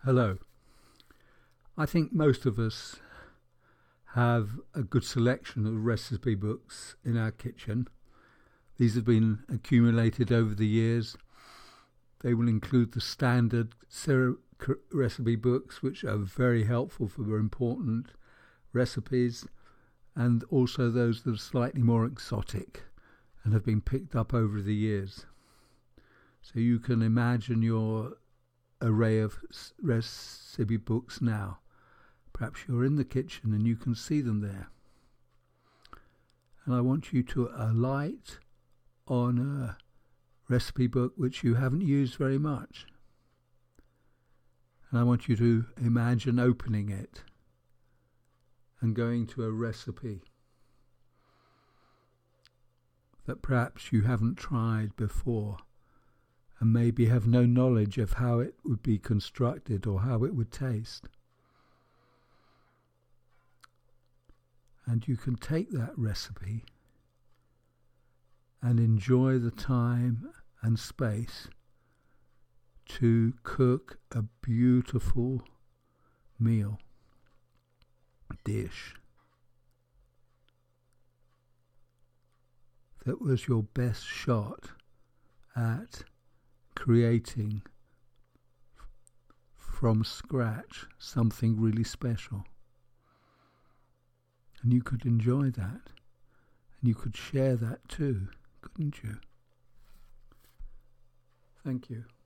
Hello. I think most of us have a good selection of recipe books in our kitchen. These have been accumulated over the years. They will include the standard recipe books, which are very helpful for important recipes, and also those that are slightly more exotic and have been picked up over the years. So you can imagine your array of recipe books now. Perhaps you're in the kitchen and you can see them there. And I want you to alight on a recipe book which you haven't used very much. And I want you to imagine opening it and going to a recipe that perhaps you haven't tried before and maybe have no knowledge of how it would be constructed or how it would taste. And you can take that recipe and enjoy the time and space to cook a beautiful meal, dish that was your best shot at creating from scratch something really special. And you could enjoy that, and you could share that too, couldn't you? Thank you.